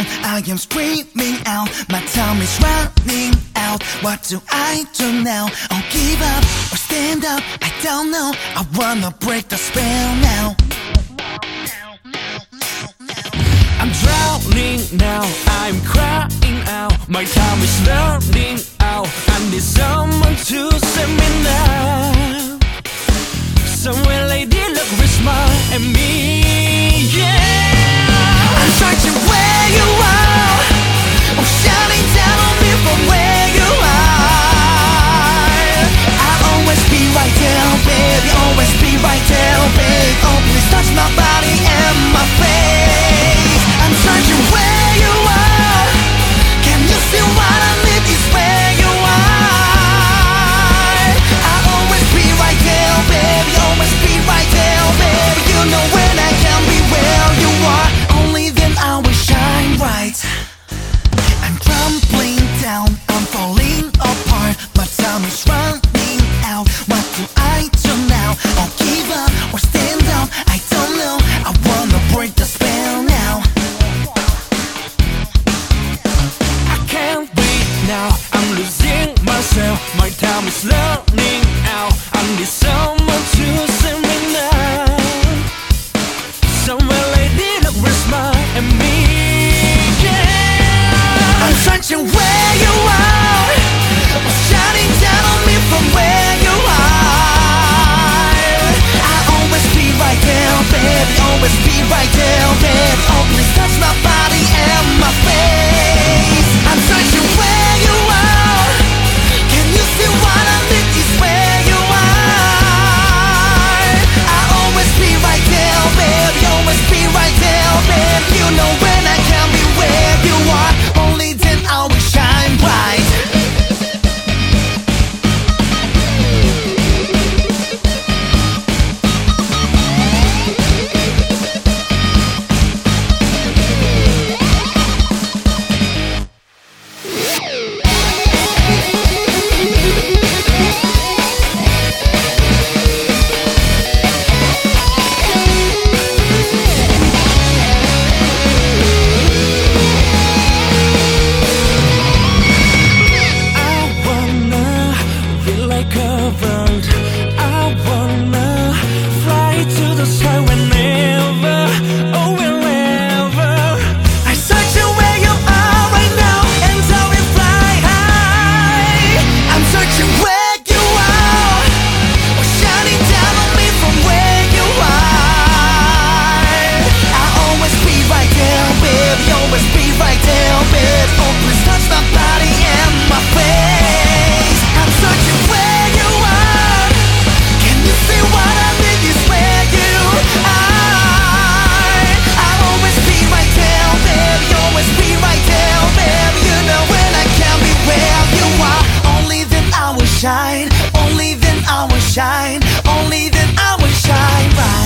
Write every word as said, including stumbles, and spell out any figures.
I am screaming out, my time is running out. What do I do now? I'll give up or stand up, I don't know. I wanna break the spell now. I'm drowning now, I'm crying out. My time is running out. I need someone to save me now. Somewhere lady look with smile at me, yeah. I'm searching where you are, oh shining down on me from where you are. I'll always be right there, baby, always be right there, babe. Oh please touch my body and my face. I'm searching where you are, can you see what I need is where you are. I'll always be right there, baby, always be right there, baby. You know when I can be where you are, only then I will shine bright. I'm crumbling down, I'm falling apart, my time is running out. What do I do now? I'll give up or stand up, I don't know. I wanna break the spell now. I can't breathe now, I'm losing myself. My time is running out. I need someone to save me now. Somewhere lady look with smile at me, yeah. I'm searching where you are, shining down on me from where you are. I'll always be right there, baby, always be right there, baby. Oh please touch my body and my face. I'm searching where you are, can you see what I need is where you are. I'll always be right there, baby, always be right there, baby. You know when I can be where you are, only then I will shine bright. Shine, only then I will shine, only then I will shine bright.